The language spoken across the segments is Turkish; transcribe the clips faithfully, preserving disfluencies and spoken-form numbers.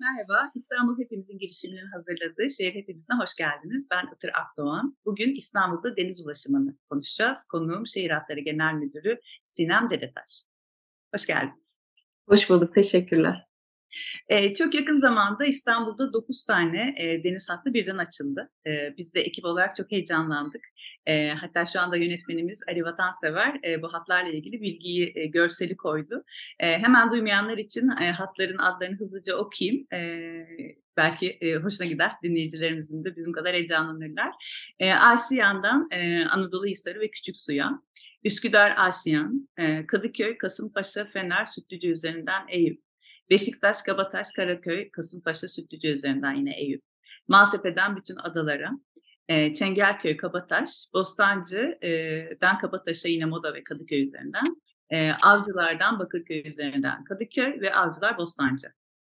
Merhaba, İstanbul Hepimizin girişiminin hazırladığı Şehir Hepimiz'e hoş geldiniz. Ben Itır Akdoğan. Bugün İstanbul'da deniz ulaşımını konuşacağız. Konuğum Şehir Hatları Genel Müdürü Sinem Dedetaş. Hoş geldiniz. Hoş bulduk, teşekkürler. Ee, çok yakın zamanda İstanbul'da dokuz tane e, deniz hattı birden açıldı. Ee, biz de ekip olarak çok heyecanlandık. E, hatta şu anda yönetmenimiz Ali Vatansever e, bu hatlarla ilgili bilgiyi, e, görseli koydu. E, hemen duymayanlar için e, hatların adlarını hızlıca okuyayım. E, belki e, hoşuna gider dinleyicilerimizin de bizim kadar heyecanlanırlar. E, Aşiyan'dan e, Anadolu Hisarı ve Küçüksu'ya, Üsküdar Aşiyan, e, Kadıköy, Kasımpaşa, Fener, Sütlüce üzerinden Eyüp, Beşiktaş, Kabataş, Karaköy, Kasımpaşa, Sütlüce üzerinden yine Eyüp, Maltepe'den bütün adalara, e, Çengelköy, Kabataş, Bostancı'dan Kabataş'a yine Moda ve Kadıköy üzerinden, e, Avcılar'dan Bakırköy üzerinden Kadıköy ve Avcılar Bostancı.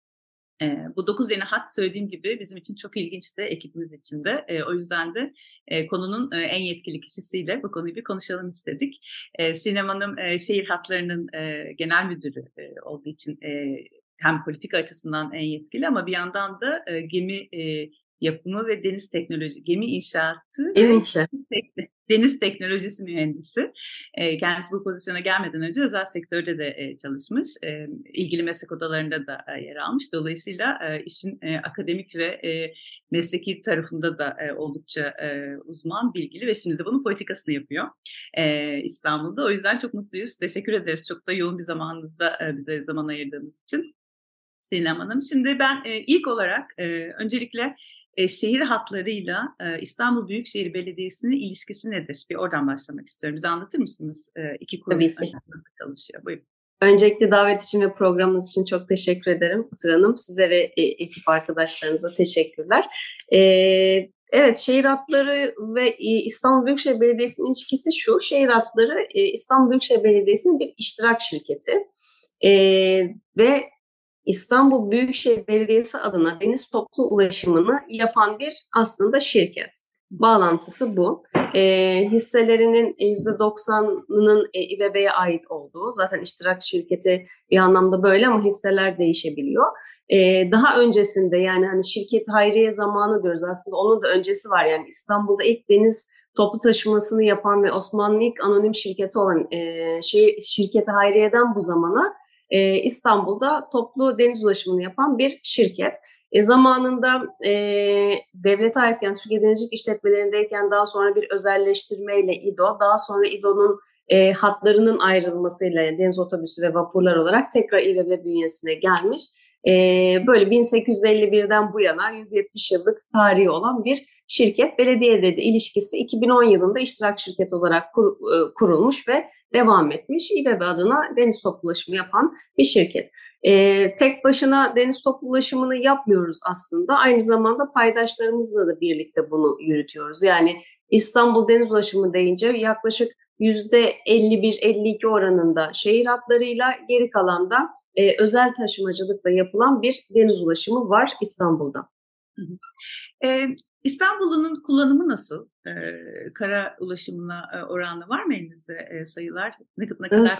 E, bu dokuz yeni hat söylediğim gibi bizim için çok ilginçti, ekibimiz için de. E, o yüzden de e, konunun e, en yetkili kişisiyle bu konuyu bir konuşalım istedik. E, Sinem Hanım e, şehir hatlarının e, genel müdürü e, olduğu için e, hem politika açısından en yetkili ama bir yandan da e, gemi e, yapımı ve deniz teknoloji, gemi inşaatı Gemi ve inşaatı. deniz teknolojisi mühendisi. E, kendisi bu pozisyona gelmeden önce özel sektörde de e, çalışmış. E, ilgili meslek odalarında da e, yer almış. Dolayısıyla e, işin e, akademik ve e, mesleki tarafında da e, oldukça e, uzman, bilgili ve şimdi de bunun politikasını yapıyor e, İstanbul'da. O yüzden çok mutluyuz. Teşekkür ederiz. Çok da yoğun bir zamanınızda e, bize zaman ayırdığınız için. Sinem Hanım. Şimdi ben e, ilk olarak e, öncelikle e, şehir hatlarıyla e, İstanbul Büyükşehir Belediyesi'nin ilişkisi nedir? Bir oradan başlamak istiyorum. Bize anlatır mısınız? E, iki kurum Tabii ki. çalışıyor. Buyurun. Öncelikle davet için ve programınız için çok teşekkür ederim Itır Hanım. Size ve e, ekip arkadaşlarınıza teşekkürler. E, evet, şehir hatları ve e, İstanbul Büyükşehir Belediyesi'nin ilişkisi şu. Şehir hatları e, İstanbul Büyükşehir Belediyesi'nin bir iştirak şirketi. E, ve İstanbul Büyükşehir Belediyesi adına deniz toplu ulaşımını yapan bir aslında şirket. Bağlantısı bu. E, hisselerinin yüzde doksanının e, İBB'ye ait olduğu, zaten iştirak şirketi bir anlamda böyle ama hisseler değişebiliyor. E, daha öncesinde yani hani şirket hayriye zamanı diyoruz aslında, onun da öncesi var. Yani İstanbul'da ilk deniz toplu taşımasını yapan ve Osmanlı'nın ilk anonim şirketi olan e, şey, şirketi hayriyeden bu zamana e, İstanbul'da toplu deniz ulaşımını yapan bir şirket. E, zamanında e, devlete aitken Türkiye Denizcilik İşletmelerindeyken daha sonra bir özelleştirmeyle İDO, daha sonra İDO'nun e, hatlarının ayrılmasıyla yani deniz otobüsü ve vapurlar olarak tekrar İBB bünyesine gelmiş. E, böyle bin sekiz yüz elli birden bu yana yüz yetmiş yıllık tarihi olan bir şirket. Belediyeyle de ilişkisi iki bin on yılında iştirak şirketi olarak kur, e, kurulmuş ve devam etmiş. İBB adına deniz toplu ulaşımı yapan bir şirket. Ee, tek başına deniz toplu ulaşımını yapmıyoruz aslında. Aynı zamanda paydaşlarımızla da birlikte bunu yürütüyoruz. Yani İstanbul deniz ulaşımı deyince yaklaşık yüzde elli bir elli iki oranında şehir hatlarıyla, geri kalan da e, özel taşımacılıkla yapılan bir deniz ulaşımı var İstanbul'da. Hı hı. Ee, İstanbul'un kullanımı nasıl? Ee, kara ulaşımına e, oranı var mı elinizde e, sayılar? Ne, ne kadar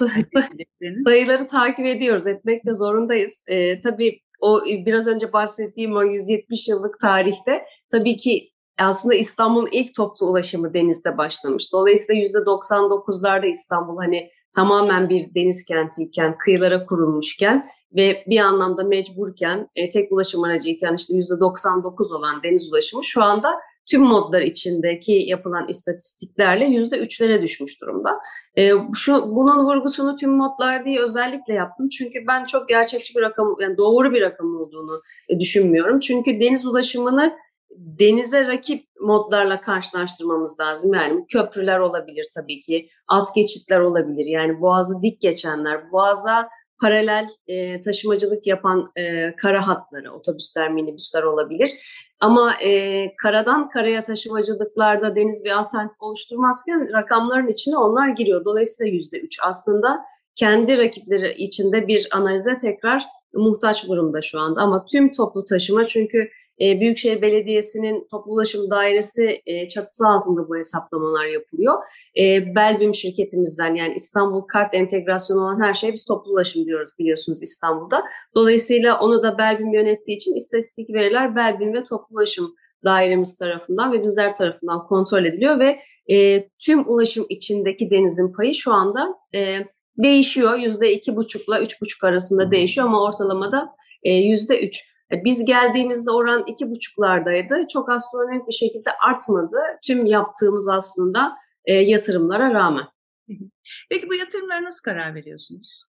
sayıları takip ediyoruz, etmek de zorundayız. Ee, tabii o biraz önce bahsettiğim o yüz yetmiş yıllık tarihte tabii ki aslında İstanbul'un ilk toplu ulaşımı denizde başlamış. Dolayısıyla yüzde doksan dokuzlarda İstanbul hani tamamen bir deniz kentiyken, kıyılara kurulmuşken ve bir anlamda mecburken, e, tek ulaşım aracıyken işte yüzde doksan dokuz olan deniz ulaşımı şu anda tüm modlar içindeki yapılan istatistiklerle yüzde üçlere düşmüş durumda. E, şu bunun vurgusunu tüm modlar diye özellikle yaptım. Çünkü ben çok gerçekçi bir rakam, yani doğru bir rakam olduğunu e, düşünmüyorum. Çünkü deniz ulaşımını denize rakip modlarla karşılaştırmamız lazım. Yani köprüler olabilir tabii ki, alt geçitler olabilir. Yani boğazı dik geçenler, boğaza paralel e, taşımacılık yapan e, kara hatları, otobüsler, minibüsler olabilir. Ama e, karadan karaya taşımacılıklarda deniz bir alternatif oluşturmazken rakamların içine onlar giriyor. Dolayısıyla yüzde üç aslında kendi rakipleri içinde bir analize tekrar muhtaç durumda şu anda. Ama tüm toplu taşıma, çünkü e, Büyükşehir Belediyesi'nin toplu ulaşım dairesi e, çatısı altında bu hesaplamalar yapılıyor. E, Belbim şirketimizden, yani İstanbul Kart entegrasyonu olan her şeye biz toplu ulaşım diyoruz biliyorsunuz İstanbul'da. Dolayısıyla onu da Belbim yönettiği için istatistik veriler Belbim ve toplu ulaşım dairemiz tarafından ve bizler tarafından kontrol ediliyor ve e, tüm ulaşım içindeki denizin payı şu anda e, değişiyor. Yüzde iki buçukla üç buçuk arasında değişiyor ama ortalamada e, yüzde üç. Biz geldiğimizde oran iki buçuklardaydı. Çok astronomik bir şekilde artmadı. Tüm yaptığımız aslında e, yatırımlara rağmen. Peki bu yatırımlara nasıl karar veriyorsunuz?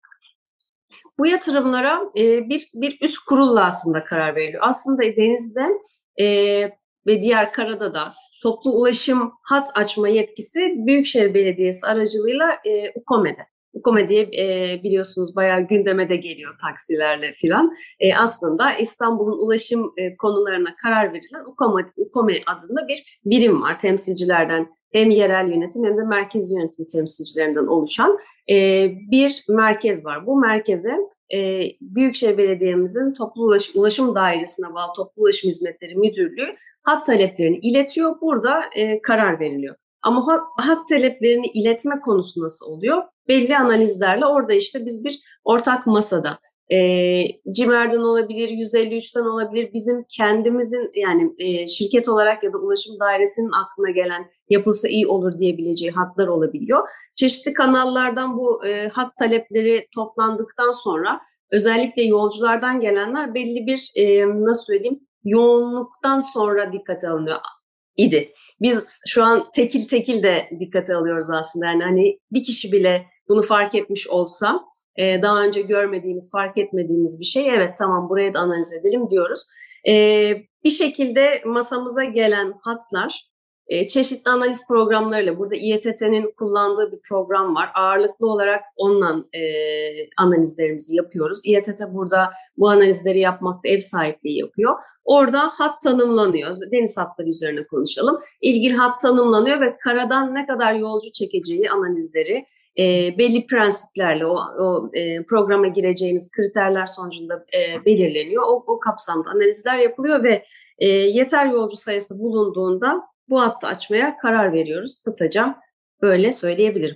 Bu yatırımlara e, bir bir üst kurulla aslında karar veriliyor. Aslında denizde e, ve diğer karada da toplu ulaşım hat açma yetkisi Büyükşehir Belediyesi aracılığıyla e, UKOME'de. UKOME diye e, biliyorsunuz bayağı gündeme de geliyor taksilerle filan. E, aslında İstanbul'un ulaşım e, konularına karar verilen UKOME, UKOME adında bir birim var. Temsilcilerden hem yerel yönetim hem de merkezi yönetim temsilcilerinden oluşan e, bir merkez var. Bu merkeze e, Büyükşehir Belediye'mizin toplu ulaşım, ulaşım dairesine bağlı Toplu Ulaşım Hizmetleri Müdürlüğü hat taleplerini iletiyor. Burada e, karar veriliyor. Ama hat, hat taleplerini iletme konusu nasıl oluyor? Belli analizlerle orada işte biz bir ortak masada e, CİMER'den olabilir, yüz elli üçten olabilir, bizim kendimizin yani e, şirket olarak ya da ulaşım dairesinin aklına gelen yapılsa iyi olur diyebileceği hatlar olabiliyor. Çeşitli kanallardan bu e, hat talepleri toplandıktan sonra özellikle yolculardan gelenler belli bir e, nasıl söyleyeyim yoğunluktan sonra dikkate alınıyor idi. Biz şu an tekil tekil de dikkate alıyoruz aslında. Yani hani bir kişi bile bunu fark etmiş olsa e, daha önce görmediğimiz, fark etmediğimiz bir şey. Evet tamam buraya da analiz edelim diyoruz. E, bir şekilde masamıza gelen hatlar e, çeşitli analiz programlarıyla, burada İETT'nin kullandığı bir program var. Ağırlıklı olarak onunla e, analizlerimizi yapıyoruz. İETT burada bu analizleri yapmakta ev sahipliği yapıyor. Orada hat tanımlanıyor. Deniz hatları üzerine konuşalım. İlgili hat tanımlanıyor ve karadan ne kadar yolcu çekeceği analizleri e, belli prensiplerle o, o e, programa gireceğiniz kriterler sonucunda e, belirleniyor. O, o kapsamda analizler yapılıyor ve e, yeter yolcu sayısı bulunduğunda bu hattı açmaya karar veriyoruz. Kısaca böyle söyleyebilirim.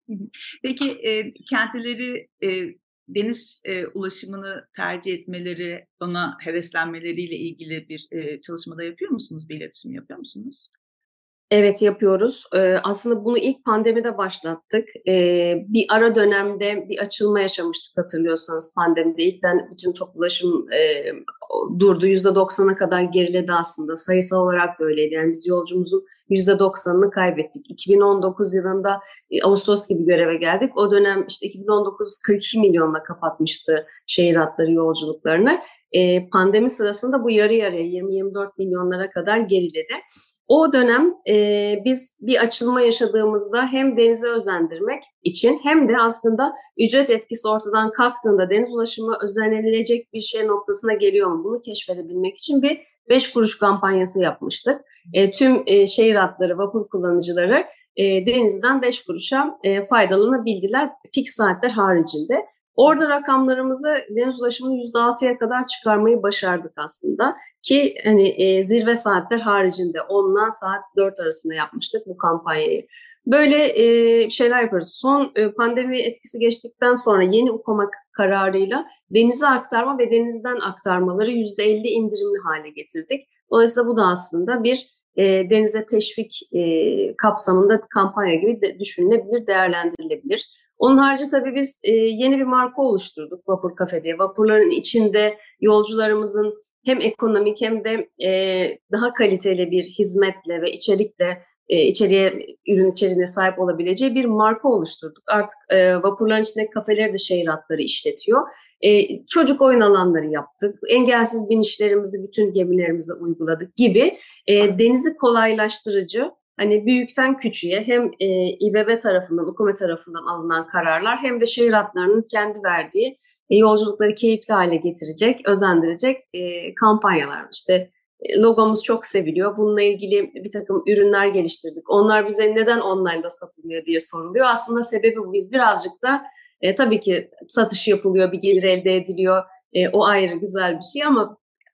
Peki e, kendileri e, deniz e, ulaşımını tercih etmeleri, ona heveslenmeleriyle ilgili bir e, çalışmada yapıyor musunuz? Bir iletişim yapıyor musunuz? Evet yapıyoruz. Ee, aslında bunu ilk pandemide başlattık. Ee, bir ara dönemde bir açılma yaşamıştık hatırlıyorsanız pandemide. İlkten bütün toplu ulaşım e, durdu. yüzde doksana kadar geriledi aslında. Sayısal olarak da öyleydi. Yani biz yolcumuzun yüzde doksanını kaybettik. iki bin on dokuz yılında e, Ağustos gibi göreve geldik. O dönem işte iki bin on dokuz kırk iki milyonla kapatmıştı şehir hatları yolculuklarını. E, pandemi sırasında bu yarı yarıya yirmi yirmi dört milyonlara kadar geriledi. O dönem e, biz bir açılma yaşadığımızda hem denize özendirmek için hem de aslında ücret etkisi ortadan kalktığında deniz ulaşımı özenilecek bir şey noktasına geliyor mu bunu keşfedebilmek için bir beş kuruş kampanyası yapmıştık. E, tüm e, şehir hatları, vapur kullanıcıları e, denizden beş kuruşa e, faydalanabildiler pik saatler haricinde. Orada rakamlarımızı deniz ulaşımını yüzde altıya kadar çıkarmayı başardık aslında. Ki hani e, zirve saatler haricinde ondan saat dört arasında yapmıştık bu kampanyayı. Böyle e, şeyler yapıyoruz. Son e, pandemi etkisi geçtikten sonra yeni UKOMA kararıyla denize aktarma ve denizden aktarmaları yüzde elli indirimli hale getirdik. Dolayısıyla bu da aslında bir e, denize teşvik e, kapsamında kampanya gibi de düşünülebilir, değerlendirilebilir. Onun harici tabii biz e, yeni bir marka oluşturduk Vapur Kafe diye. Vapurların içinde yolcularımızın hem ekonomik hem de e, daha kaliteli bir hizmetle ve içerikle e, içeriye, ürün içeriğine sahip olabileceği bir marka oluşturduk. Artık e, vapurların içindeki kafeleri de şehir hatları işletiyor. E, çocuk oyun alanları yaptık. Engelsiz binişlerimizi bütün gemilerimize uyguladık gibi e, denizi kolaylaştırıcı, hani büyükten küçüğe hem e, İBB tarafından, UKOME tarafından alınan kararlar hem de şehir hatlarının kendi verdiği e, yolculukları keyifli hale getirecek, özendirecek e, kampanyalar. İşte e, logomuz çok seviliyor. Bununla ilgili bir takım ürünler geliştirdik. Onlar bize neden online'da satılmıyor diye soruluyor. Aslında sebebi bu. Biz birazcık da e, tabii ki satış yapılıyor, bir gelir elde ediliyor. E, o ayrı güzel bir şey ama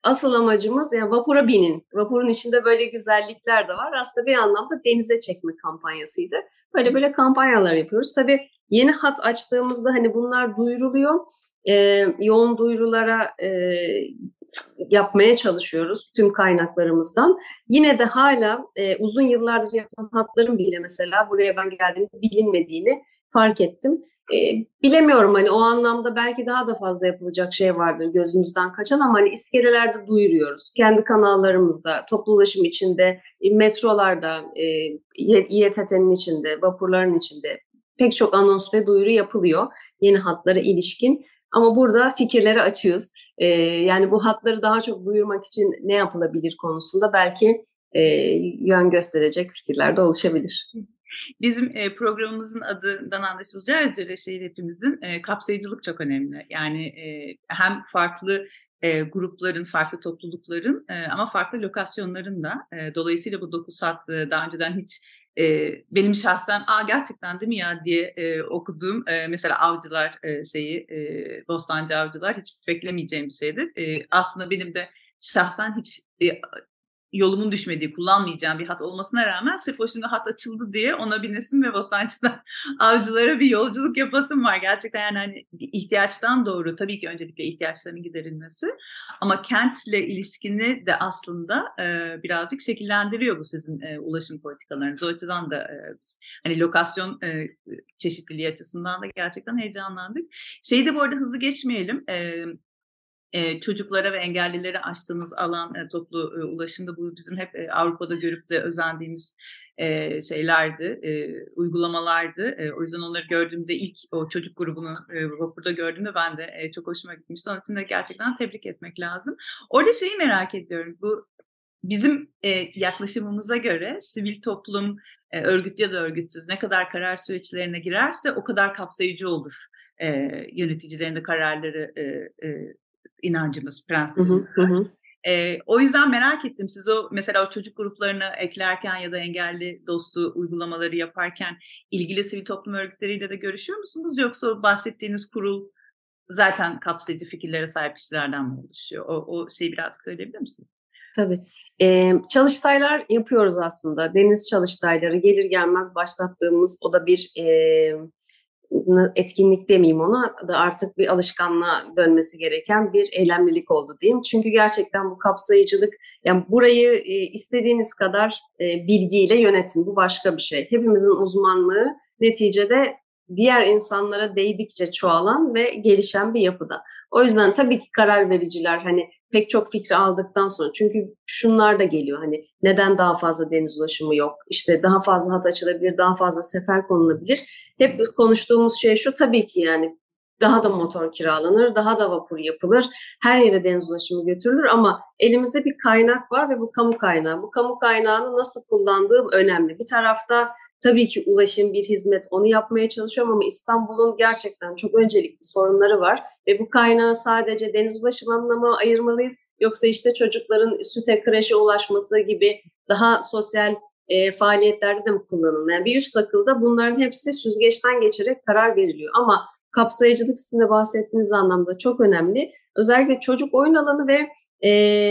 asıl amacımız yani vapura binin. Vapurun içinde böyle güzellikler de var. Aslında bir anlamda denize çekme kampanyasıydı. Böyle böyle kampanyalar yapıyoruz. Tabii yeni hat açtığımızda hani bunlar duyuruluyor. Ee, yoğun duyurulara e, yapmaya çalışıyoruz tüm kaynaklarımızdan. Yine de hala e, uzun yıllardır yapılan hatların bile mesela buraya ben geldiğimde bilinmediğini fark ettim. E, bilemiyorum hani o anlamda belki daha da fazla yapılacak şey vardır gözümüzden kaçan ama hani iskelelerde duyuruyoruz. Kendi kanallarımızda, toplu ulaşım içinde, metrolarda, e, İ E T T'nin içinde, vapurların içinde pek çok anons ve duyuru yapılıyor yeni hatlara ilişkin. Ama burada fikirlere açığız. Ee, yani bu hatları daha çok duyurmak için ne yapılabilir konusunda belki e, yön gösterecek fikirler de oluşabilir. Bizim e, programımızın adından anlaşılacağı üzere şehir hepimizin e, kapsayıcılık çok önemli. Yani e, hem farklı e, grupların, farklı toplulukların e, ama farklı lokasyonların da. E, dolayısıyla bu dokuz hat e, daha önceden hiç e, benim şahsen aa gerçekten değil mi ya diye e, okuduğum e, mesela avcılar e, şeyi, e, Bostancı avcılar hiç beklemeyeceğim bir şeydi. E, aslında benim de şahsen hiç e, yolumun düşmediği, kullanmayacağım bir hat olmasına rağmen sırf o şimdi hat açıldı diye ona binesim ve Bostancı'dan avcılara bir yolculuk yapasım var. Gerçekten yani hani bir ihtiyaçtan doğru tabii ki öncelikle ihtiyaçlarının giderilmesi ama kentle ilişkini de aslında e, birazcık şekillendiriyor bu sizin e, ulaşım politikalarınız. O açıdan da e, biz hani lokasyon e, çeşitliliği açısından da gerçekten heyecanlandık. Şeyi de bu arada hızlı geçmeyelim. E, Ee, çocuklara ve engellilere açtığınız alan e, toplu e, ulaşımda bu bizim hep e, Avrupa'da görüp de özendiğimiz e, şeylerdi, e, uygulamalardı. E, o yüzden onları gördüğümde ilk o çocuk grubunu e, vapurda gördüğümde ben de e, çok hoşuma gitmişti. Onun için de gerçekten tebrik etmek lazım. Orada şeyi merak ediyorum. Bu bizim e, yaklaşımımıza göre sivil toplum, e, örgütlü ya da örgütsüz ne kadar karar süreçlerine girerse o kadar kapsayıcı olur e, yöneticilerin de kararları e, e, inancımız, prensibimiz. Hı hı hı. E, o yüzden merak ettim. Siz o mesela o çocuk gruplarını eklerken ya da engelli dostu uygulamaları yaparken ilgili sivil toplum örgütleriyle de görüşüyor musunuz? Yoksa o bahsettiğiniz kurul zaten kapsayıcı fikirlere sahip kişilerden mi oluşuyor? O, o şeyi birazcık söyleyebilir misiniz? Tabii. Ee, çalıştaylar yapıyoruz aslında. Deniz çalıştayları gelir gelmez başlattığımız o da bir e, etkinlik demeyeyim ona da artık bir alışkanlığa dönmesi gereken bir eylemlilik oldu diyeyim. Çünkü gerçekten bu kapsayıcılık yani burayı e, istediğiniz kadar e, bilgiyle yönetin. Bu başka bir şey. Hepimizin uzmanlığı neticede diğer insanlara değdikçe çoğalan ve gelişen bir yapıda. O yüzden tabii ki karar vericiler hani pek çok fikri aldıktan sonra çünkü şunlar da geliyor hani neden daha fazla deniz ulaşımı yok? İşte daha fazla hat açılabilir, daha fazla sefer konulabilir. Hep konuştuğumuz şey şu tabii ki yani daha da motor kiralanır, daha da vapur yapılır, her yere deniz ulaşımı götürülür ama elimizde bir kaynak var ve bu kamu kaynağı. Bu kamu kaynağını nasıl kullandığım önemli. Bir tarafta tabii ki ulaşım bir hizmet, onu yapmaya çalışıyorum ama İstanbul'un gerçekten çok öncelikli sorunları var. Ve bu kaynağı sadece deniz ulaşımına mı ayırmalıyız? Yoksa işte çocukların süte, kreşe ulaşması gibi daha sosyal e, faaliyetlerde de mi kullanılmalı? Yani bir üst akılda bunların hepsi süzgeçten geçerek karar veriliyor. Ama kapsayıcılık sizin de bahsettiğiniz anlamda çok önemli. Özellikle çocuk oyun alanı ve e,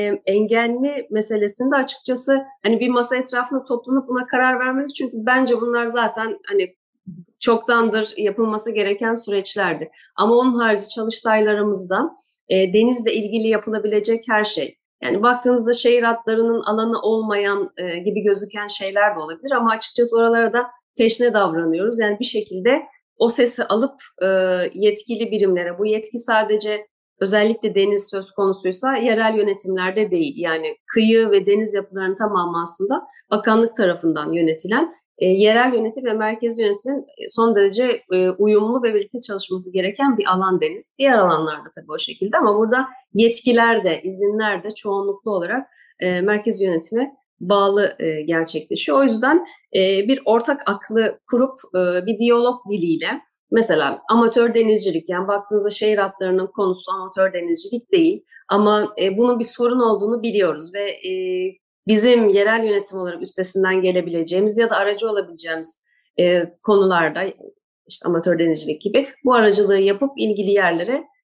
engelli meselesinde açıkçası hani bir masa etrafında toplanıp buna karar vermek çünkü bence bunlar zaten hani çoktandır yapılması gereken süreçlerdi. Ama onun harici çalıştaylarımızda e, denizle ilgili yapılabilecek her şey. Yani baktığınızda şehir hatlarının alanı olmayan e, gibi gözüken şeyler de olabilir ama açıkçası oralara da teşne davranıyoruz. Yani bir şekilde o sesi alıp e, yetkili birimlere, bu yetki sadece özellikle deniz söz konusuysa yerel yönetimlerde değil. Yani kıyı ve deniz yapılarının tamamı aslında bakanlık tarafından yönetilen e, yerel yönetim ve merkezi yönetimin son derece e, uyumlu ve birlikte çalışması gereken bir alan deniz. Diğer alanlarda tabii o şekilde ama burada yetkiler de, izinler de çoğunluklu olarak e, merkezi yönetime bağlı e, gerçekleşiyor. O yüzden e, bir ortak aklı kurup e, bir diyalog diliyle mesela amatör denizcilik yani baktığınızda şehir hatlarının konusu amatör denizcilik değil ama e, bunun bir sorun olduğunu biliyoruz ve e, bizim yerel yönetim olarak üstesinden gelebileceğimiz ya da aracı olabileceğimiz e, konularda işte amatör denizcilik gibi bu aracılığı yapıp ilgili yerlere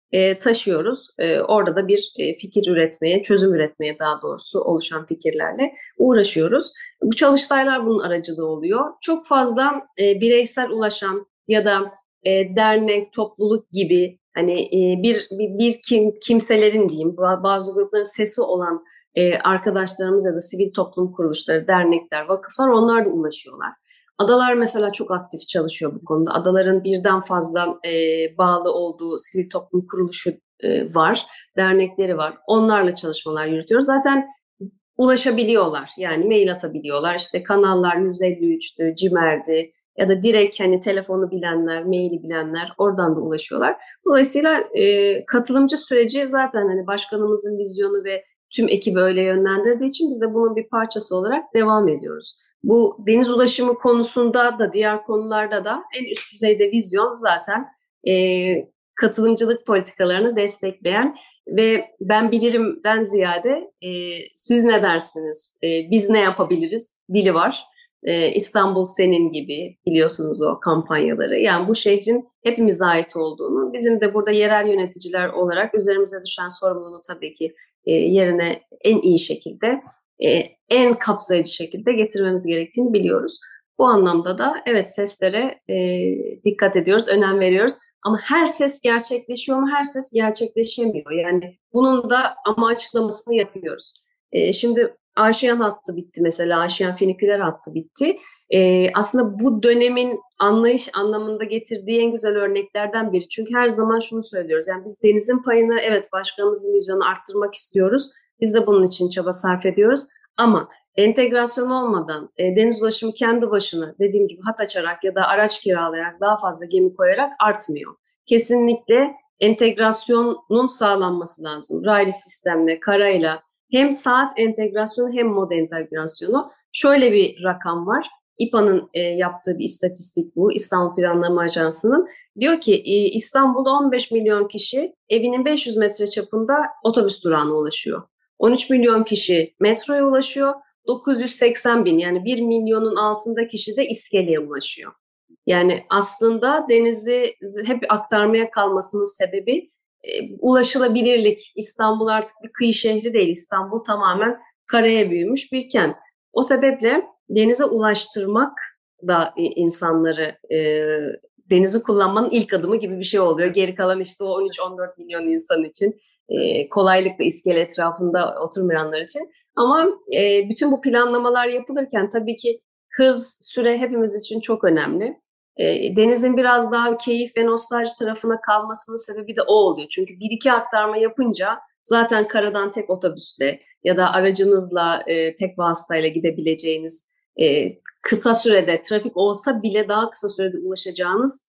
e, taşıyoruz. E, orada da bir e, fikir üretmeye, çözüm üretmeye daha doğrusu oluşan fikirlerle uğraşıyoruz. Bu çalıştaylar bunun aracılığı oluyor. Çok fazla e, bireysel ulaşan ya da e, dernek, topluluk gibi hani e, bir, bir bir kim kimselerin diyeyim, bazı grupların sesi olan e, arkadaşlarımız ya da sivil toplum kuruluşları, dernekler, vakıflar onlar da ulaşıyorlar. Adalar mesela çok aktif çalışıyor bu konuda. Adaların birden fazla e, bağlı olduğu sivil toplum kuruluşu e, var, dernekleri var. Onlarla çalışmalar yürütüyoruz. Zaten ulaşabiliyorlar. Yani mail atabiliyorlar. İşte kanallar yüz elli üçtü, Cimer'di ya da direkt hani telefonu bilenler, maili bilenler oradan da ulaşıyorlar. Dolayısıyla e, katılımcı süreci zaten hani başkanımızın vizyonu ve tüm ekibi öyle yönlendirdiği için biz de bunun bir parçası olarak devam ediyoruz. Bu deniz ulaşımı konusunda da diğer konularda da en üst düzeyde vizyon zaten e, katılımcılık politikalarını destekleyen ve ben bilirimden ziyade e, siz ne dersiniz, e, biz ne yapabiliriz dili var. E, İstanbul senin gibi biliyorsunuz o kampanyaları. Yani bu şehrin hepimize ait olduğunu, bizim de burada yerel yöneticiler olarak üzerimize düşen sorumluluğu tabii ki e, yerine en iyi şekilde, e, en kapsayıcı şekilde getirmemiz gerektiğini biliyoruz. Bu anlamda da evet seslere e, dikkat ediyoruz, önem veriyoruz. Ama her ses gerçekleşiyor mu? Her ses gerçekleşemiyor. Yani bunun da ama açıklamasını yapıyoruz. E, şimdi Aşiyan hattı bitti mesela. Aşiyan finiküler hattı bitti. E, aslında bu dönemin anlayış anlamında getirdiği en güzel örneklerden biri. Çünkü her zaman şunu söylüyoruz. Yani biz denizin payını evet başkanımızın vizyonu arttırmak istiyoruz. Biz de bunun için çaba sarf ediyoruz. Ama entegrasyon olmadan e, deniz ulaşımı kendi başına dediğim gibi hat açarak ya da araç kiralayarak daha fazla gemi koyarak artmıyor. Kesinlikle entegrasyonun sağlanması lazım. Raylı sistemle, karayla hem saat entegrasyonu hem mod entegrasyonu. Şöyle bir rakam var. İPA'nın e, yaptığı bir istatistik bu. İstanbul Planlama Ajansı'nın. Diyor ki e, İstanbul'da on beş milyon kişi evinin beş yüz metre çapında otobüs durağına ulaşıyor. on üç milyon kişi metroya ulaşıyor. dokuz yüz seksen bin yani bir milyonun altında kişi de iskeleye ulaşıyor. Yani aslında denizi hep aktarmaya kalmasının sebebi e, ulaşılabilirlik. İstanbul artık bir kıyı şehri değil. İstanbul tamamen karaya büyümüş bir kent. O sebeple denize ulaştırmak da insanları e, denizi kullanmanın ilk adımı gibi bir şey oluyor. Geri kalan işte o on üç on dört milyon insan için e, kolaylıkla iskele etrafında oturmayanlar için. Ama e, bütün bu planlamalar yapılırken tabii ki hız, süre hepimiz için çok önemli. E, denizin biraz daha keyif ve nostalji tarafına kalmasının sebebi de o oluyor. Çünkü bir iki aktarma yapınca zaten karadan tek otobüsle ya da aracınızla e, tek vasıtayla gidebileceğiniz e, kısa sürede trafik olsa bile daha kısa sürede ulaşacağınız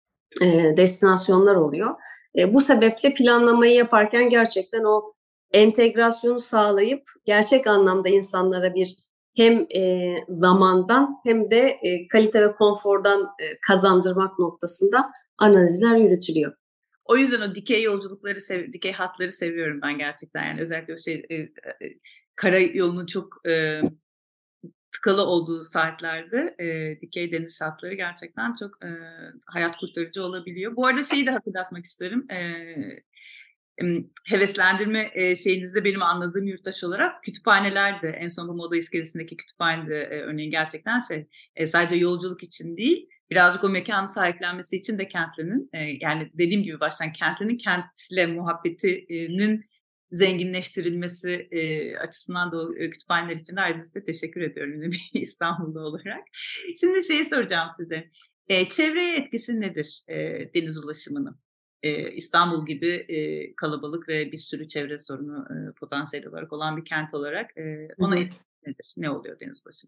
e, destinasyonlar oluyor. E, bu sebeple planlamayı yaparken gerçekten o entegrasyonu sağlayıp gerçek anlamda insanlara bir hem e, zamandan hem de e, kalite ve konfordan e, kazandırmak noktasında analizler yürütülüyor. O yüzden o dikey yolculukları, sev- dikey hatları seviyorum ben gerçekten. Yani özellikle o şey, e, e, karayolunun çok e, tıkalı olduğu saatlerde e, dikey deniz hatları gerçekten çok e, hayat kurtarıcı olabiliyor. Bu arada şeyi de hatırlatmak isterim. E, heveslendirme e, şeyinizde benim anladığım yurttaş olarak kütüphaneler de en son bu Moda İskelesi'ndeki kütüphane de e, örneğin gerçekten şey e, sadece yolculuk için değil birazcık o mekanı sahiplenmesi için de kentlinin e, yani dediğim gibi baştan kentlinin kentle muhabbetinin zenginleştirilmesi e, açısından da o e, kütüphaneler için de ayrıca size teşekkür ediyorum bir İstanbul'da olarak. Şimdi şeyi soracağım size. E, çevreye etkisi nedir e, deniz ulaşımının? Ee, İstanbul gibi e, kalabalık ve bir sürü çevre sorunu e, potansiyel olarak olan bir kent olarak e, ona etkisi nedir? Ne oluyor deniz ulaşımı?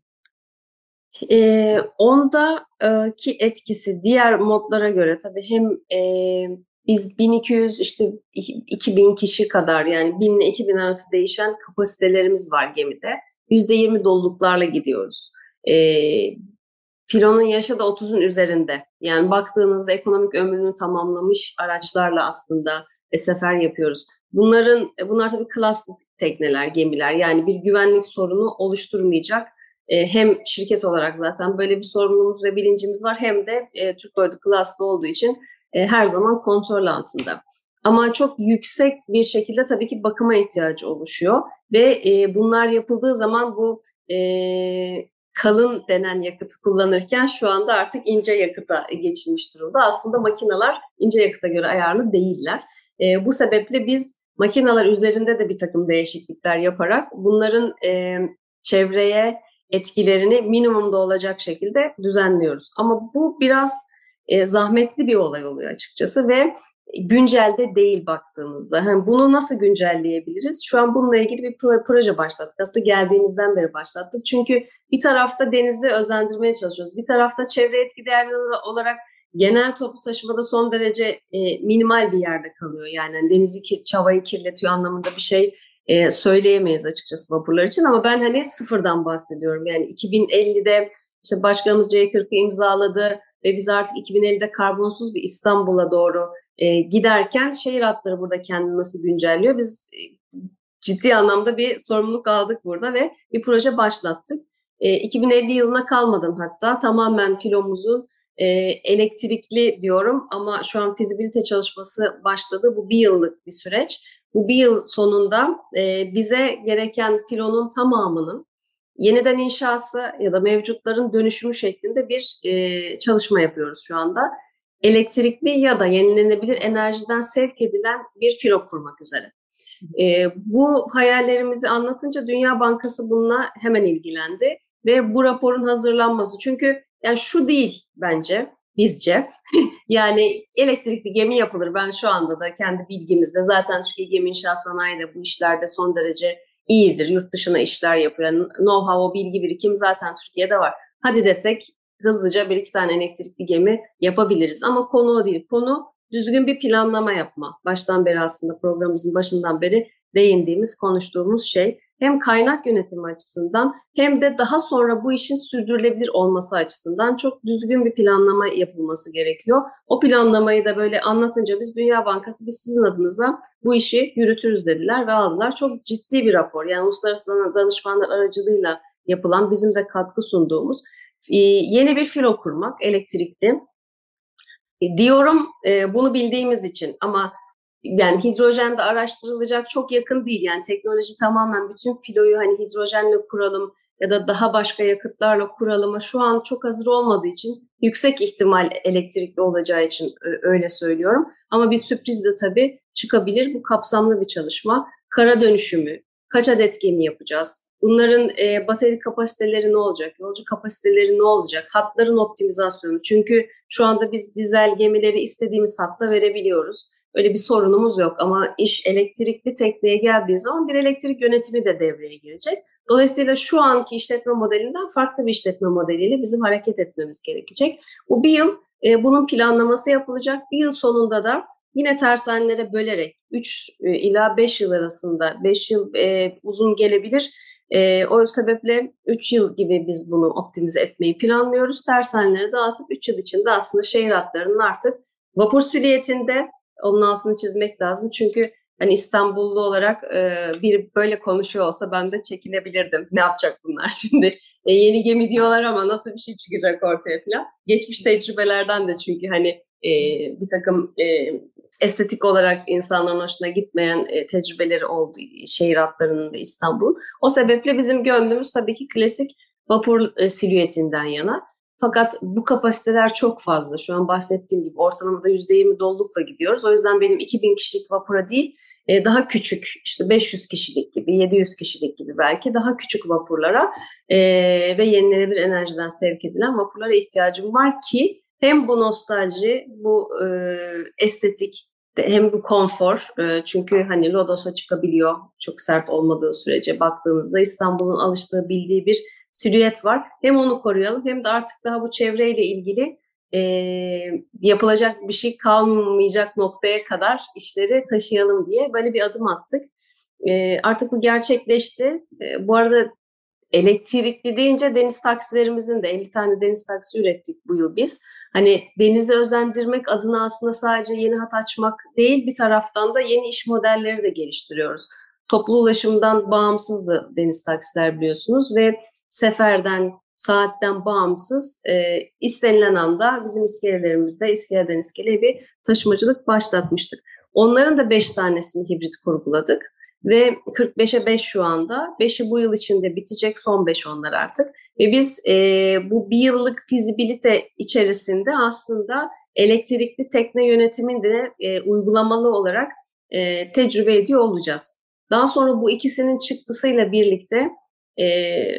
E, ondaki etkisi diğer modlara göre tabii hem e, biz bin iki yüz işte iki bin kişi kadar yani bin ile iki bin arası değişen kapasitelerimiz var gemide. yüzde yirmi doluluklarla gidiyoruz. E, Filonun yaşı da otuzun üzerinde. Yani baktığınızda ekonomik ömrünü tamamlamış araçlarla aslında e, sefer yapıyoruz. Bunların bunlar tabii klaslı tekneler, gemiler. Yani bir güvenlik sorunu oluşturmayacak. E, hem şirket olarak zaten böyle bir sorumluluğumuz ve bilincimiz var hem de e, Türk Boydu klaslı olduğu için e, her zaman kontrol altında. Ama çok yüksek bir şekilde tabii ki bakıma ihtiyacı oluşuyor. Ve e, bunlar yapıldığı zaman bu e, kalın denen yakıtı kullanırken şu anda artık ince yakıta geçilmiş durumda. Aslında makineler ince yakıta göre ayarlı değiller. E, bu sebeple biz makineler üzerinde de bir takım değişiklikler yaparak bunların e, çevreye etkilerini minimumda olacak şekilde düzenliyoruz. Ama bu biraz e, zahmetli bir olay oluyor açıkçası ve güncelde değil baktığımızda. Yani bunu nasıl güncelleyebiliriz? Şu an bununla ilgili bir proje başlattık. Aslında geldiğimizden beri başlattık. Çünkü bir tarafta denizi özendirmeye çalışıyoruz. Bir tarafta çevre etki değerleri olarak genel toplu taşımada son derece e, minimal bir yerde kalıyor. Yani denizi, kir, havayı kirletiyor anlamında bir şey e, söyleyemeyiz açıkçası vapurlar için. Ama ben hani sıfırdan bahsediyorum. Yani iki bin ellide işte başkanımız C kırkı imzaladı ve biz artık iki bin ellide karbonsuz bir İstanbul'a doğru e, giderken şehir hatları burada kendini nasıl güncelliyor? Biz e, ciddi anlamda bir sorumluluk aldık burada ve bir proje başlattık. E, iki bin elli yılına kalmadım hatta tamamen filomuzun e, elektrikli diyorum ama şu an fizibilite çalışması başladı. Bu bir yıllık bir süreç. Bu bir yıl sonunda e, bize gereken filonun tamamının yeniden inşası ya da mevcutların dönüşümü şeklinde bir e, çalışma yapıyoruz şu anda. Elektrikli ya da yenilenebilir enerjiden sevk edilen bir filo kurmak üzere. E, bu hayallerimizi anlatınca Dünya Bankası bununla hemen ilgilendi ve bu raporun hazırlanması. Çünkü yani şu değil bence, bizce. Yani elektrikli gemi yapılır. Ben şu anda da kendi bilgimizde zaten Türkiye Gemi İnşaat Sanayi de bu işlerde son derece iyidir. Yurt dışına işler yapıyor. Yani know-how, o bilgi birikim zaten Türkiye'de var. Hadi desek hızlıca bir iki tane elektrikli gemi yapabiliriz. Ama konu o değil. Konu düzgün bir planlama yapma. Baştan beri aslında programımızın başından beri değindiğimiz, konuştuğumuz şey hem kaynak yönetimi açısından hem de daha sonra bu işin sürdürülebilir olması açısından çok düzgün bir planlama yapılması gerekiyor. O planlamayı da böyle anlatınca biz Dünya Bankası biz sizin adınıza bu işi yürütürüz dediler ve aldılar. Çok ciddi bir rapor. Yani uluslararası danışmanlar aracılığıyla yapılan, bizim de katkı sunduğumuz yeni bir filo kurmak elektrikli. Diyorum bunu bildiğimiz için ama yani hidrojen de araştırılacak çok yakın değil. Yani teknoloji tamamen bütün filoyu hani hidrojenle kuralım ya da daha başka yakıtlarla kuralım şu an çok hazır olmadığı için yüksek ihtimal elektrikli olacağı için öyle söylüyorum. Ama bir sürpriz de tabii çıkabilir. Bu kapsamlı bir çalışma. Kara dönüşümü, kaç adet gemi yapacağız? Bunların e, batarya kapasiteleri ne olacak? Yolcu kapasiteleri ne olacak? Hatların optimizasyonu. Çünkü şu anda biz dizel gemileri istediğimiz hatta verebiliyoruz. Öyle bir sorunumuz yok ama iş elektrikli tekneye geldiği zaman bir elektrik yönetimi de devreye girecek. Dolayısıyla şu anki işletme modelinden farklı bir işletme modeliyle bizim hareket etmemiz gerekecek. Bu bir yıl e, bunun planlaması yapılacak. Bir yıl sonunda da yine tersanelere bölerek üç ila beş yıl arasında, beş yıl e, uzun gelebilir. E, o sebeple üç yıl gibi biz bunu optimize etmeyi planlıyoruz. Tersanelere dağıtıp üç yıl içinde aslında şehir hatlarının artık vapur süliyetinde, onun altını çizmek lazım. Çünkü hani İstanbullu olarak e, biri böyle konuşuyor olsa ben de çekinebilirdim. Ne yapacak bunlar şimdi? E, yeni gemi diyorlar ama nasıl bir şey çıkacak ortaya falan. Geçmiş tecrübelerden de çünkü hani e, bir takım e, estetik olarak insanların hoşuna gitmeyen e, tecrübeleri oldu şehir hatlarının ve İstanbul'un. O sebeple bizim gönlümüz tabii ki klasik vapur e, silüetinden yana. Fakat bu kapasiteler çok fazla. Şu an bahsettiğim gibi ortalamada yüzde yirmi dolulukla gidiyoruz. O yüzden benim iki bin kişilik vapura değil, daha küçük işte beş yüz kişilik gibi, yedi yüz kişilik gibi belki daha küçük vapurlara e, ve yenilenebilir enerjiden sevk edilen vapurlara ihtiyacım var ki hem bu nostalji, bu e, estetik, hem bu konfor. E, çünkü hani Lodos'a çıkabiliyor çok sert olmadığı sürece baktığınızda İstanbul'un alıştığı, bildiği bir silüet var. Hem onu koruyalım hem de artık daha bu çevreyle ilgili e, yapılacak bir şey kalmayacak noktaya kadar işleri taşıyalım diye böyle bir adım attık. E, artık bu gerçekleşti. E, bu arada elektrikli deyince deniz taksilerimizin de elli tane deniz taksi ürettik bu yıl biz. Hani denizi özendirmek adına aslında sadece yeni hat açmak değil, bir taraftan da yeni iş modelleri de geliştiriyoruz. Toplu ulaşımdan bağımsızdı deniz taksiler biliyorsunuz ve seferden, saatten bağımsız e, istenilen anda bizim iskelelerimizde iskeleden iskeleye bir taşımacılık başlatmıştık. Onların da beş tanesini hibrit kurguladık. Ve kırk beşe beş şu anda. beşi bu yıl içinde bitecek, son beş onlar artık. Ve biz e, bu bir yıllık fizibilite içerisinde aslında elektrikli tekne yönetimini de e, uygulamalı olarak e, tecrübe ediyor olacağız. Daha sonra bu ikisinin çıktısıyla birlikte e,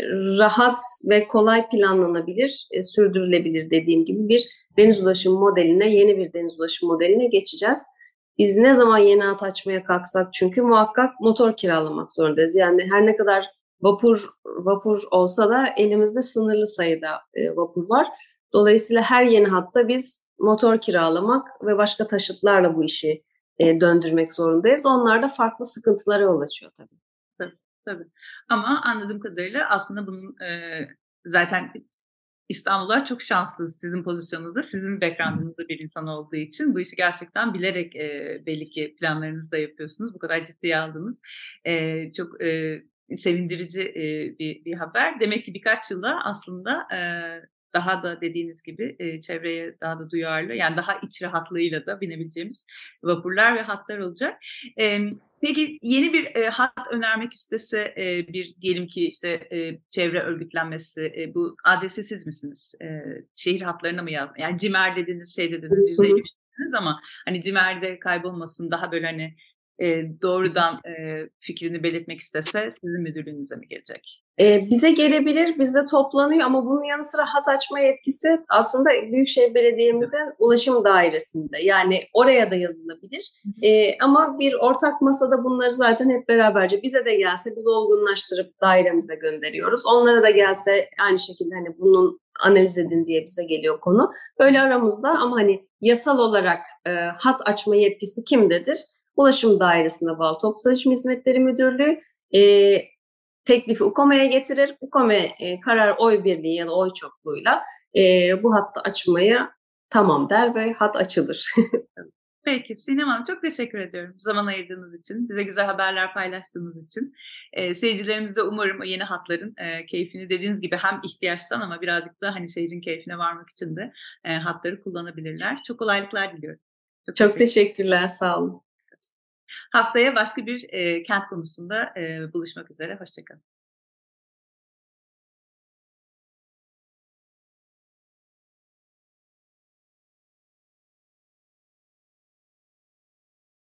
rahat ve kolay planlanabilir, e, sürdürülebilir dediğim gibi bir deniz ulaşım modeline, yeni bir deniz ulaşım modeline geçeceğiz. Biz ne zaman yeni hat açmaya kalksak çünkü muhakkak motor kiralamak zorundayız. Yani her ne kadar vapur vapur olsa da elimizde sınırlı sayıda e, vapur var. Dolayısıyla her yeni hatta biz motor kiralamak ve başka taşıtlarla bu işi e, döndürmek zorundayız. Onlar da farklı sıkıntılara yol açıyor tabii. Tabii, tabii. Ama anladığım kadarıyla aslında bunun e, zaten İstanbullular çok şanslı sizin pozisyonunuzda, sizin background'ınızda bir insan olduğu için bu işi gerçekten bilerek e, belli ki planlarınızı da yapıyorsunuz. Bu kadar ciddiye aldınız. E, çok e, sevindirici e, bir, bir haber. Demek ki birkaç yılda aslında e, daha da dediğiniz gibi e, çevreye daha da duyarlı, yani daha iç rahatlığıyla da binebileceğimiz vapurlar ve hatlar olacak. E, Peki yeni bir e, hat önermek istese e, bir diyelim ki işte e, çevre örgütlenmesi, e, bu adresi siz misiniz? E, şehir hatlarına mı yaz? Yani CİMER dediniz, şey dediniz, yüzde elli dediniz ama hani CİMER'de kaybolmasın, daha böyle hani e, doğrudan e, fikrini belirtmek istese sizin müdürlüğünüze mi gelecek? Ee, bize gelebilir, bizde toplanıyor ama bunun yanı sıra hat açma yetkisi aslında Büyükşehir Belediye'mizin ulaşım dairesinde. Yani oraya da yazılabilir. Ee, ama bir ortak masada bunları zaten hep beraberce bize de gelse biz olgunlaştırıp dairemize gönderiyoruz. Onlara da gelse aynı şekilde hani bunun analiz edin diye bize geliyor konu. Böyle aramızda ama hani yasal olarak e, hat açma yetkisi kimdedir? Ulaşım Dairesi'ne bağlı Toplu Taşıma Hizmetleri Müdürlüğü. E, teklifi UKOME'ye getirir. UKOME e, karar oy birliği ya da oy çokluğuyla e, bu hattı açmaya tamam der ve hat açılır. Peki Sinem Hanım, çok teşekkür ediyorum zaman ayırdığınız için, bize güzel haberler paylaştığınız için. E, seyircilerimiz de umarım o yeni hatların e, keyfini dediğiniz gibi hem ihtiyaçtan ama birazcık da hani şehrin keyfine varmak için de e, hatları kullanabilirler. Çok kolaylıklar diliyorum. Çok, çok teşekkürler, sağ olun. Haftaya başka bir e, kent konusunda e, buluşmak üzere. Hoşça kalın.